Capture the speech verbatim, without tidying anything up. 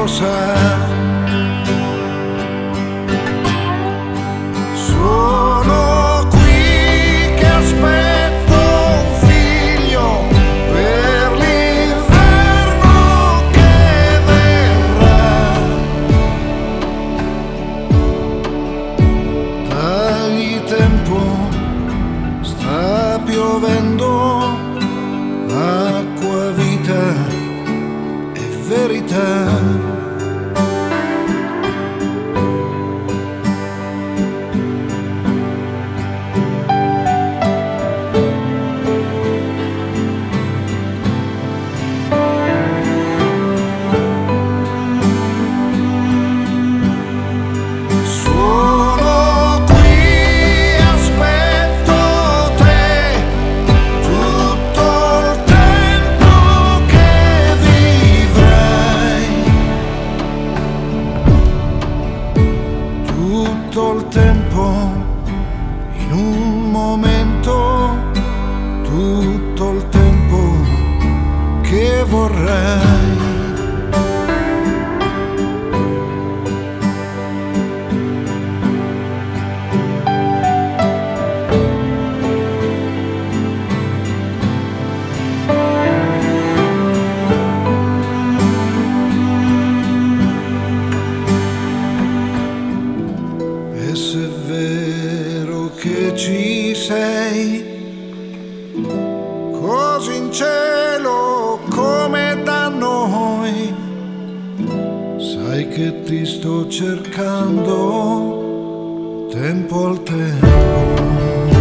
lo sa. Sono qui che aspetto un figlio per l'inverno che verrà. Dagli tempo, sta piovendo, acqua, vita e verità. Tutto il tempo, in un momento, tutto il tempo che vorrei. E se è vero che ci sei, così in cielo come da noi, sai che ti sto cercando tempo al tempo.